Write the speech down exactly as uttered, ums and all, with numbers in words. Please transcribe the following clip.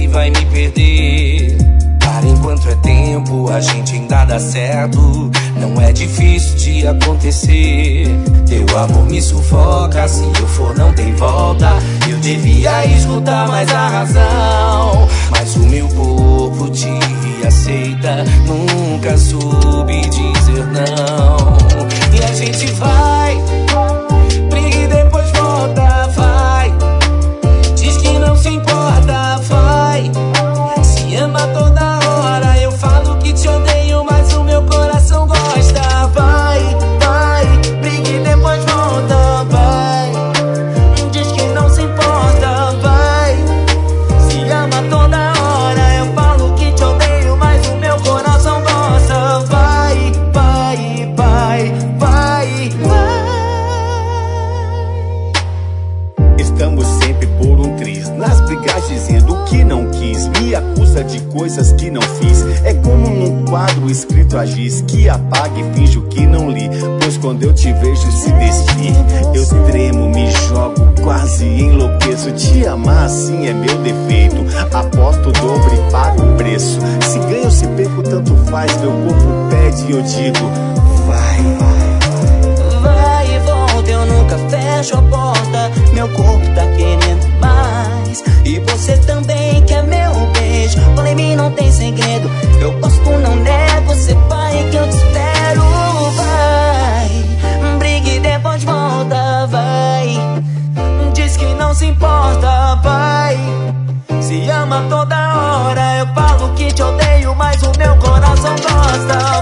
vai me perder. Para enquanto é tempo, a gente ainda dá certo. Não é difícil de acontecer. Teu amor me sufoca, se eu for não tem volta. Eu devia escutar mais a razão, mas o meu corpo te aceita. Nunca soube dizer não. E a gente vai, briga e depois volta, vai. Diz que não se importa, vai. Se ama toda hora, eu falo que te odeio, mas o meu coração gosta. Vai, vai, briga e depois volta, vai. Diz que não se importa, vai. Se ama toda hora, eu falo que te odeio, mas o meu coração gosta. Vai, vai, vai, vai, vai. Estamos sempre por um triz, nas brigas dizendo o que não quis. Me acusa de coisas que não fiz. É como num quadro escrito a giz, que apaga e finjo que não li. Pois quando eu te vejo se despir, eu tremo, me jogo, quase enlouqueço. Te amar assim é meu defeito. Aposto o dobro e pago o preço. Se ganho ou se perco tanto faz. Meu corpo pede e eu digo vai, vai. Vai e volta, eu nunca fecho a porta. Meu corpo tá querendo mais, e você também quer meu beijo. Pra mim não tem segredo, eu gosto, não nego. Você vai que eu te espero. Vai, briga e depois volta, vai. Diz que não se importa, vai. Se ama toda hora, eu falo que te odeio, mas o meu coração gosta.